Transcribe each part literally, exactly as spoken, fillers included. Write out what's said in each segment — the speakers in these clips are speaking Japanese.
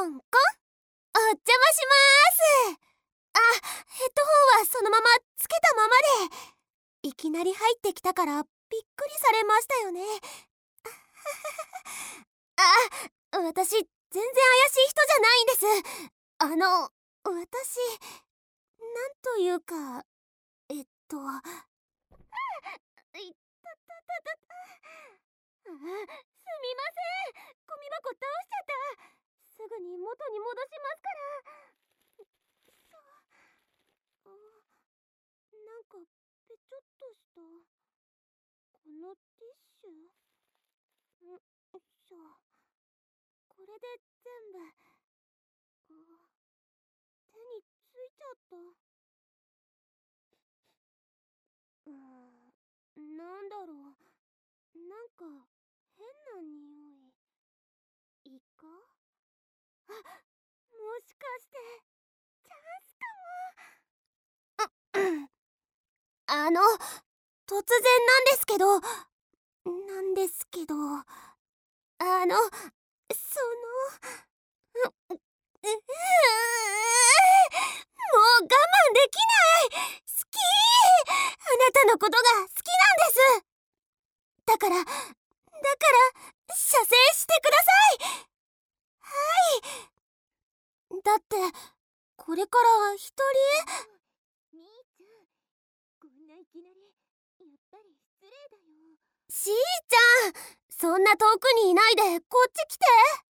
コンコン。お邪魔しまーす。あ、ヘッドホンはそのままつけたままで。いきなり入ってきたからびっくりされましたよね。あ、私全然怪しい人じゃないんです。あの、私、なんというか、えっと、いたたたたた。あ、すみません。ゴミ箱倒しちゃった。すぐに元に戻しますから。そう。あ、なんかぺちょっとした。このティッシュ。ん、よいしょ。これで全部。あ、手についちゃった。うーん、なんだろう。なんか変な匂い。イカ？あ、もしかしてチャンスかも。あの、突然なんですけど、なんですけど、あの、その、う、う、う、もう我慢できない。好き。あなたのことが好きなんです。だから、だから、射精してください。はい。だって、これから一人。みーちゃん、こんないきなり、やっぱり失礼だよ。しーちゃん、そんな遠くにいないでこっち来て。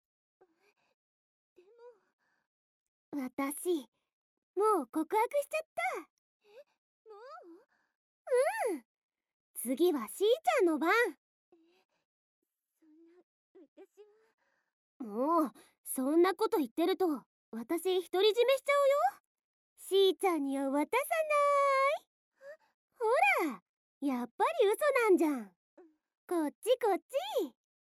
でも私もう告白しちゃった。え、もう？うん、次はしーちゃんの番。え、そんな、私は。もうそんなこと言ってると私独り占めしちゃうよ。しーちゃんには渡さない。ほら、やっぱり嘘なんじゃん。こっちこっち。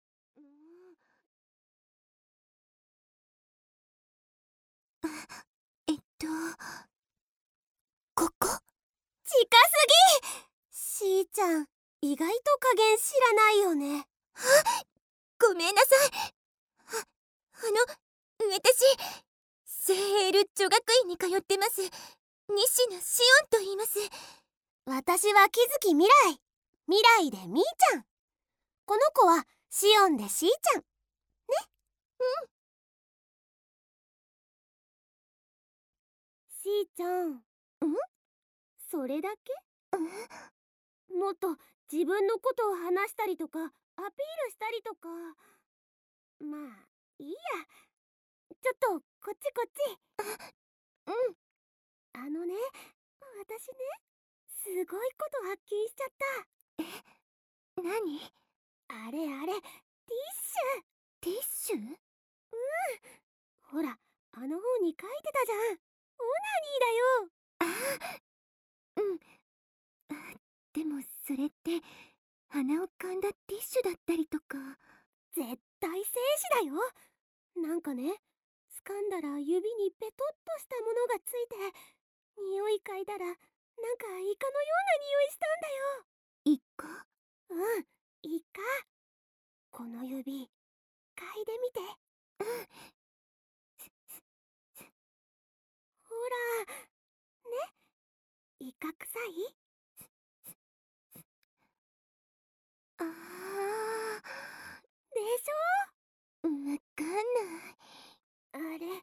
えっと、ここ？近すぎ。しーちゃん、意外と加減知らないよね。 ごめんなさい。あ、あの、私、聖エール女学院に通ってます。西野しおんと言います。 私は木月未来。未来でみーちゃん。この子はしおんでしーちゃん。ね。 うん。 しーちゃん。ん？それだけ？もっと自分のことを話したりとかアピールしたりとか。まあいいや。ちょっとこっちこっち。うん。あのね、私ね、すごいこと発見しちゃった。 え、何？ あれあれ、ティッシュ。 ティッシュ？ うん。ほら、あの本に書いてたじゃん。オナニーだよ。 ああ、うん。あ、でもそれって鼻をかんだティッシュだったりとか。 絶対精子だよ。なんかね、掴んだら指にペトッとしたものがついて、匂い嗅いだらなんかイカのような匂いしたんだよ。 イカ？ うん、イカ。この指、嗅いでみて。 うん。 ほら、ね、イカ臭い？ ああ。 でしわかんない。 ょ？あれ、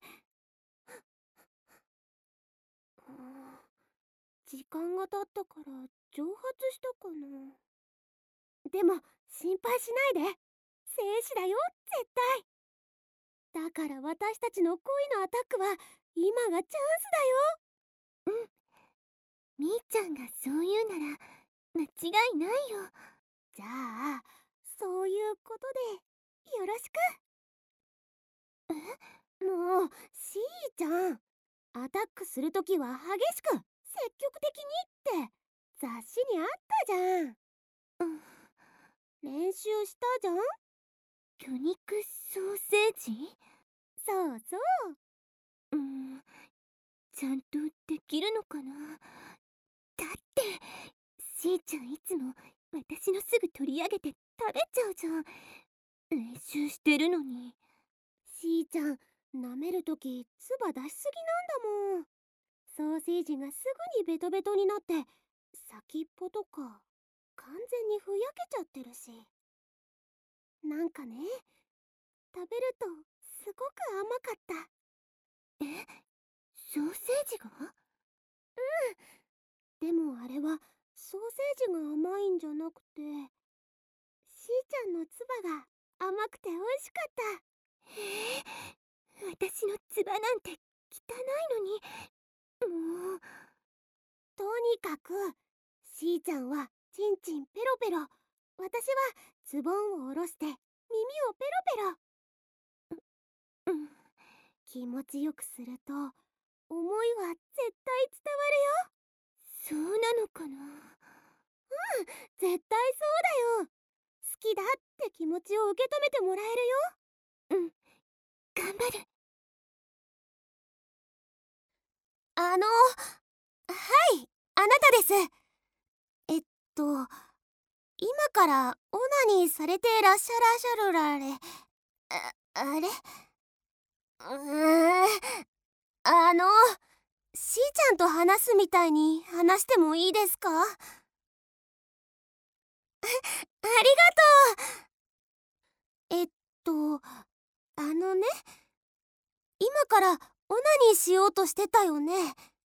うん、時間が経ったから蒸発したかな。でも心配しないで。精子だよ、絶対。だから私たちの恋のアタックは今がチャンスだよ。 うん。みーちゃんがそう言うなら間違いないよ。 じゃあ、そういうことでよろしく。え、もうしーちゃん、アタックするときは激しく積極的にって雑誌にあったじゃん。 うん。 練習したじゃん。 魚肉ソーセージ？ そうそう。 うーん、ちゃんとできるのかな。だってしーちゃんいつも私のすぐ取り上げて食べちゃうじゃん。練習してるのに。 しーちゃん、 舐めるとき唾出しすぎなんだもん。ソーセージがすぐにベトベトになって先っぽとか完全にふやけちゃってるし、なんかね、食べるとすごく甘かった。え、ソーセージが？でもあれはソーセージが甘いんじゃなくて、しーちゃんの唾が甘くて美味しかった。へえ、私の唾なんて汚いのに。もう、とにかくしーちゃんはチンチンペロペロ、私はズボンを下ろして耳をペロペロ。うん、気持ちよくすると思いは絶対伝わるよ。そうなのかな。うん、絶対そうだよ。好きだって気持ちを受け止めてもらえるよ。うん、頑張る。あの、はい、あなたです。えっと、今からオナニーされてらっしゃらしゃるられ、あ、あれうーん、あの、しーちゃんと話すみたいに話してもいいですか？あ、ありがとう。えっと、あのね、今からオナニーしようとしてたよね。うん、あ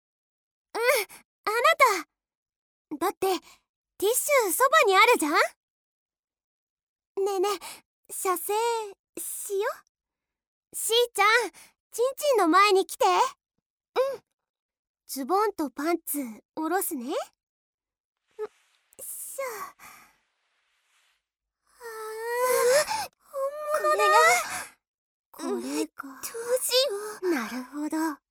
なた。だってティッシュそばにあるじゃん。ねえねえ、射精しよ。しーちゃん、チンチンの前に来て。うん、ズボンとパンツ下ろすね。ん、しょ。あー、本物だ。これが、これか。どうしよう。なるほど。あ、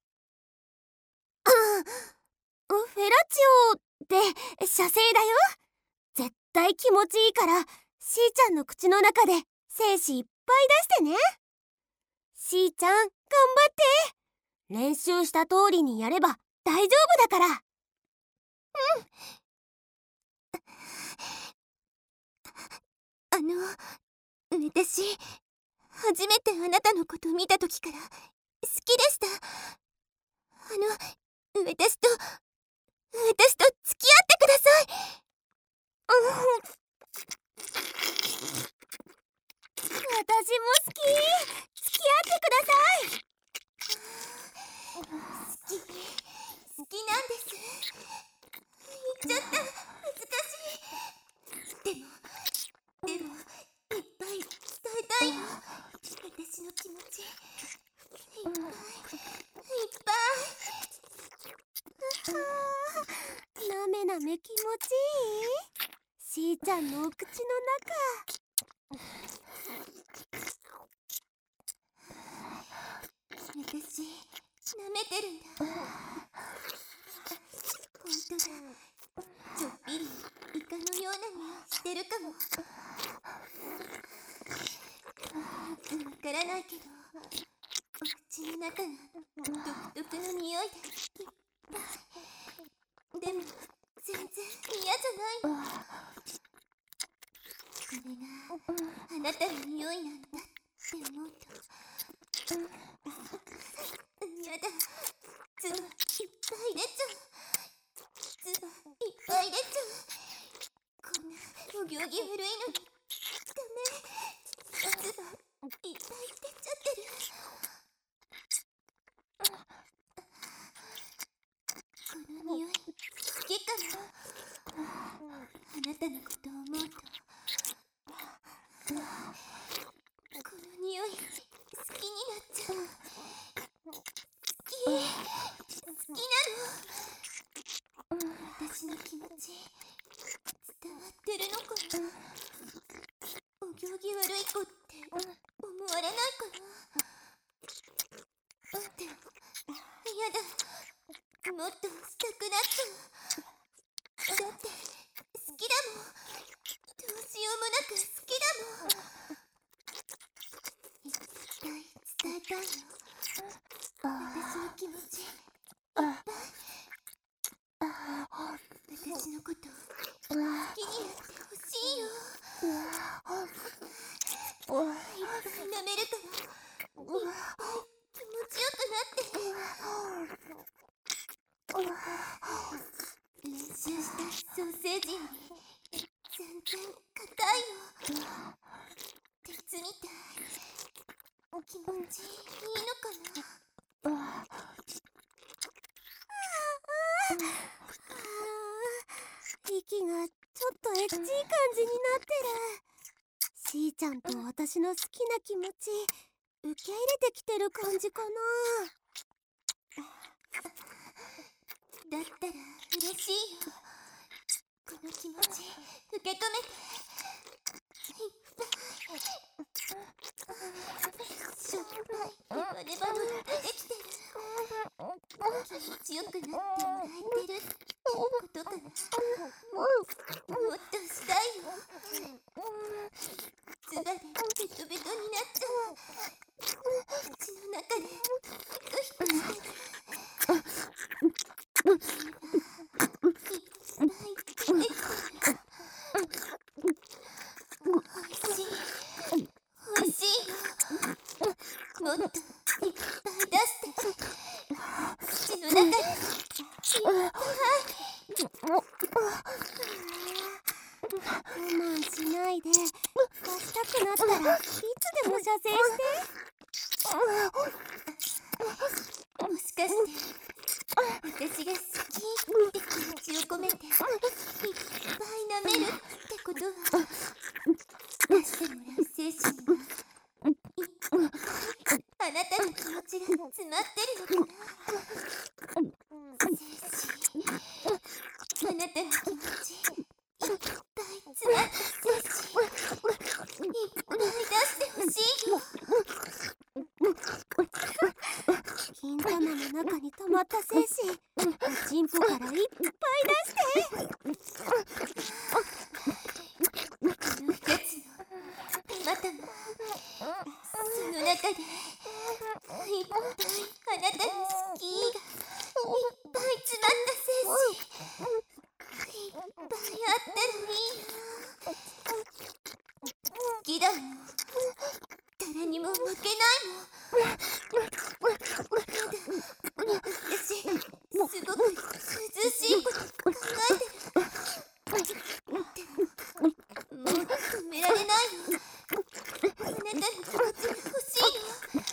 フェラチオで射精だよ。絶対気持ちいいから、しーちゃんの口の中で精子いっぱい出してね。しーちゃん、頑張って。練習した通りにやれば大丈夫だから。うん。 あの、私、初めてあなたのこと見た時から好きでした。あの、私と、私と付き合ってください。 私も好き。付き合ってください。 好き、好きなんです。言っちゃった。恥ずかしい。でも、でも、いっぱい伝えたいよ。私の気持ち。いっぱい、いっぱい。なめなめ気持ちいい。しーちゃんのお口の中。 私、舐めてるんだ。ほんとだ。ちょっぴりイカのような匂いしてるかも。わからないけど、お口の中が独特の匂いでいっぱい。でも全然嫌じゃないの。これがあなたの匂いなんだって思うと、やだ。唾いっぱい出ちゃう。唾いっぱい出ちゃう。こんなお行儀悪いのにダメ。唾いっぱい出ちゃってる。この匂い好きかも。あなたのことを思うと、この匂い好きになっちゃう。好き、好きなの。私の気持ち伝わってるのかな。お行儀悪い子って思われないかな。でもやだ、もっとしたくなっちゃう。だって好きだもん。どうしようもなく好きだもん。いっぱい伝えたいよ。私の気持ちいっぱい。私のこと好きになってほしいよ。いっぱい舐めるから、いっぱいキ息がちょっとエッチい感じになってる。しーちゃんと私の好きな気持ち受け入れてきてる感じかな。 だったら嬉しいよ。この気持ち受け止めて。しょっぱいネバネバの出てきてる。気持ちよくなって泣いてるってことかな。もっとしたいよ。つばでベトベトになっちゃう。口の中でヒクヒクしてる。おいしいよ。もっといっぱい出して口の中でいっぱ我慢しないで。出したくなったらいつでも射精して。 もしかして私が好きって気持ちを込めていっぱい舐めるってことは、出してもらう精神がいっぱいあなたの気持ちが詰まってるのかな。精神、あなたの気持ちいっぱい詰まった精神いっぱい出してほしいよ。 金玉の中に溜まった精子、おちんぽからいっぱい出して。 このふたつの玉々、その中でいっぱいあなたの好きがいっぱい詰まった精子いっぱいあったらいいな。好きだもん。誰にも負けないもん。私、すごく涼しいこと考えてる。でも、もう止められないよ。あなたの気持ちが欲しいよ。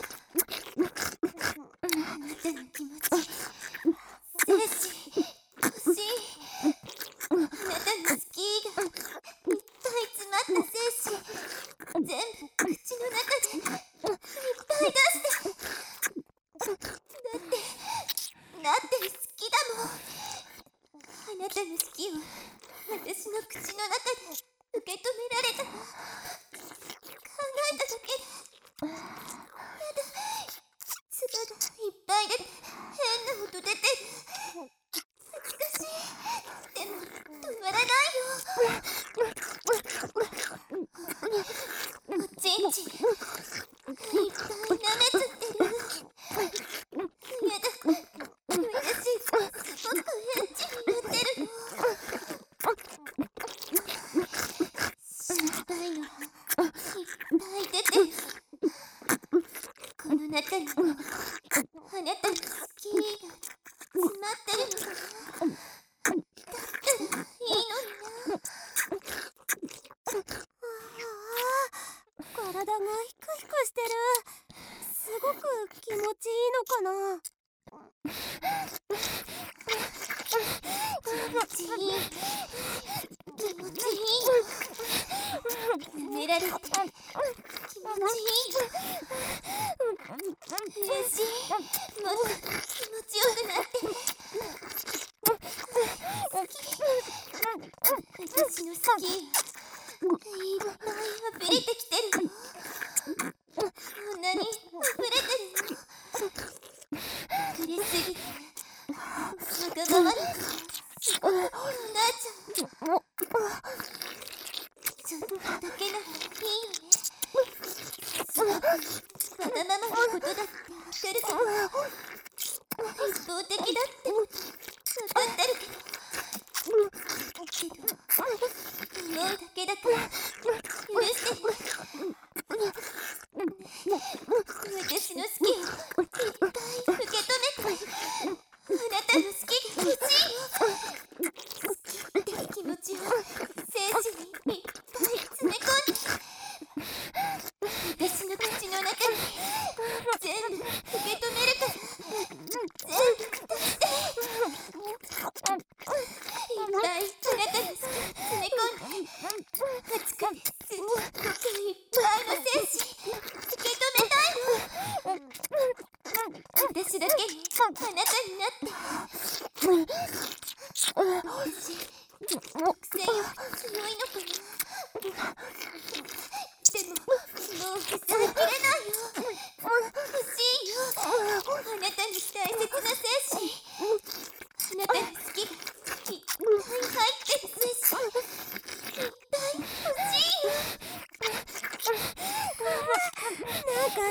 あなたの気持ち、精子、欲しい。あなたの好きがいっぱい詰まった精子、全部口の中でいっぱい出して。だって、だって好きだもん。あなたの好きを私の口の中で受け止められたら、考えただけでやだ、唾がいっぱい出て変な音出てる。恥ずかしい。でも止まらないよ。おちんちんいっぱい舐めつってる。やだ、私すごくエッチになってるよ。しょっぱいのいっぱい出てる。この中にあなたの好きが詰まってるのかな。だったらいいのにな。 体がヒクヒクしてる。すごく気持ちいいのかな。 気持ちいい。気持ちいい。舐められて気持ちいい。嬉しい。もっと気持ちよくなって。好き。私の好きいっぱい溢れてきてるよ。こんなに溢れてるよ。溢れすぎてわがままにすごくなっちゃう。ちょっとだけならいいよね。すごくわがままなことだってわかるけど、一方的だってわかってるけど、けど思うだけだから許してね。私の好きをいっぱい受け止めて。あなたの好きが欲しいよ。好きって気持ちを精子にいっぱい詰め込んで、私の口の中に全部受け止めるから、全部出して。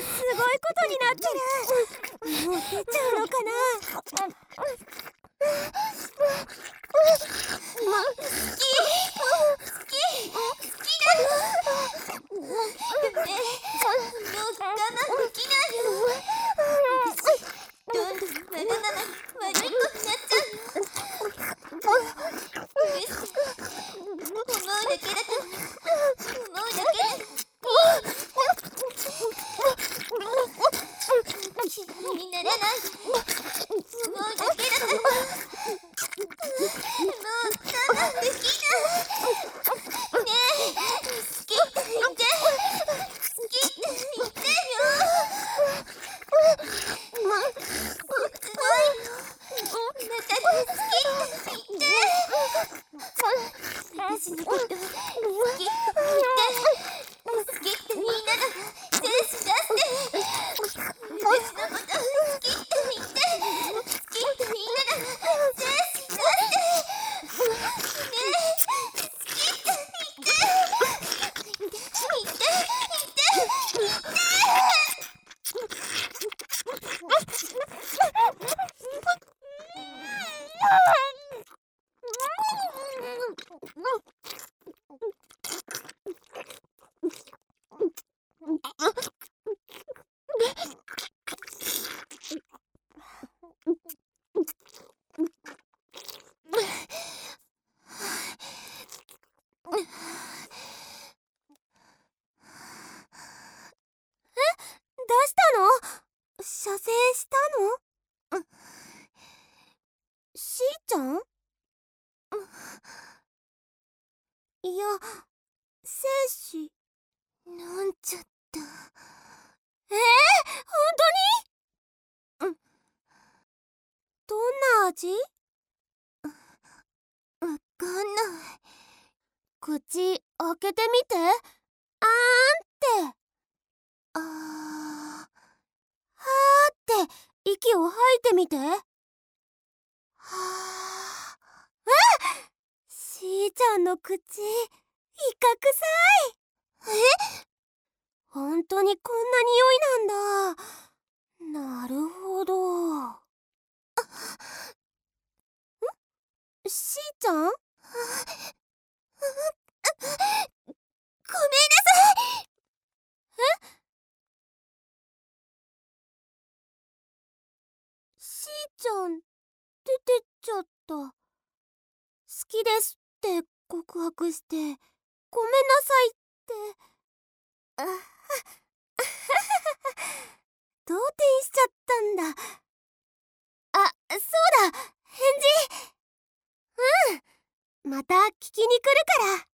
すごいことになってる。もう出ちゃうのかな。 好き好き好きだよ。ねえ、もう我慢できないよ。私どんどんわがままに悪い子になっちゃうの。許して思うだけだから思うだけで嫌いにならないで。思うだけだからもう我慢できない。ねえ、好きって言って、好きって言ってよ。すごいよ。だから好きって言って。私のこと好きって言って、好きって言いながら精子出して。私のこと好きって言って、好きって言いながら精子出して。ねえ、好きって言って。言って言って言って。 どうしたの？射精したの？しーちゃん？いや、精子飲んじゃった。 えー、ほんとに？どんな味？ わかんない。 口開けてみて。あーんって。 あー。 はーって息を吐いてみて。はー。あ！しーちゃんの口、いかくさい。 え？ ほんとにこんな匂いなんだ。なるほど。ん？しーちゃん？ ごめんなさい。 え？しーちゃん、出てっちゃった。好きですって告白して、ごめんなさいって。あはっ動転しちゃったんだ。あ、そうだ、返事。うん、また聞きに来るから。